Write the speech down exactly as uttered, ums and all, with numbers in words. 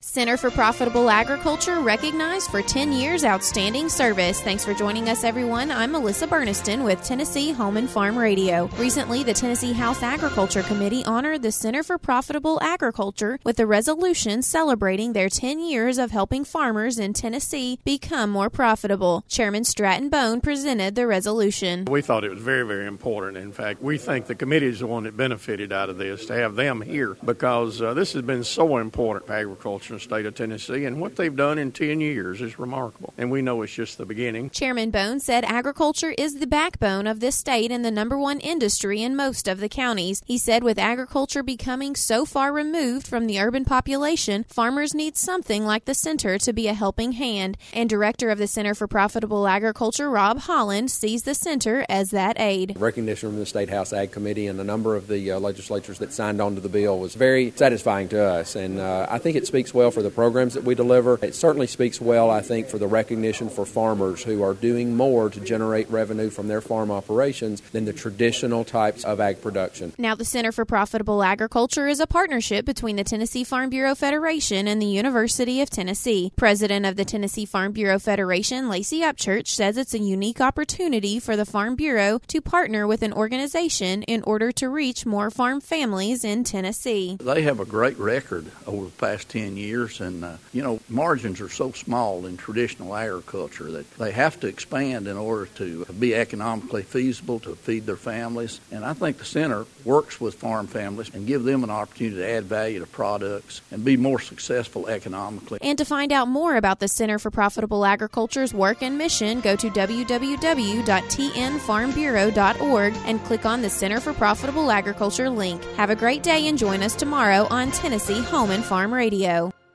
Center for Profitable Agriculture, recognized for ten years outstanding service. Thanks for joining us, everyone. I'm Melissa Burniston with Tennessee Home and Farm Radio. Recently, the Tennessee House Agriculture Committee honored the Center for Profitable Agriculture with a resolution celebrating their ten years of helping farmers in Tennessee become more profitable. Chairman Stratton Bone presented the resolution. We thought it was very, very important. In fact, we think the committee is the one that benefited out of this, to have them here, because uh, this has been so important for agriculture in the state of Tennessee, and what they've done in ten years is remarkable, and we know it's just the beginning. Chairman Bone said agriculture is the backbone of this state and the number one industry in most of the counties. He said with agriculture becoming so far removed from the urban population, farmers need something like the center to be a helping hand. And Director of the Center for Profitable Agriculture, Rob Holland, sees the center as that aid. Recognition from the State House Ag Committee and a number of the uh, legislatures that signed on to the bill was very satisfying to us, and uh, I think it speaks well for the programs that we deliver. It certainly speaks well, I think, for the recognition for farmers who are doing more to generate revenue from their farm operations than the traditional types of ag production. Now, the Center for Profitable Agriculture is a partnership between the Tennessee Farm Bureau Federation and the University of Tennessee. President of the Tennessee Farm Bureau Federation, Lacey Upchurch, says it's a unique opportunity for the Farm Bureau to partner with an organization in order to reach more farm families in Tennessee. They have a great record over the past ten years, and uh, you know, margins are so small in traditional agriculture that they have to expand in order to be economically feasible to feed their families. And I think the center works with farm families and give them an opportunity to add value to products and be more successful economically. And to find out more about the Center for Profitable Agriculture's work and mission, go to w w w dot t n farm bureau dot org and click on the Center for Profitable Agriculture link. Have a great day and join us tomorrow on Tennessee Home and Farm Radio.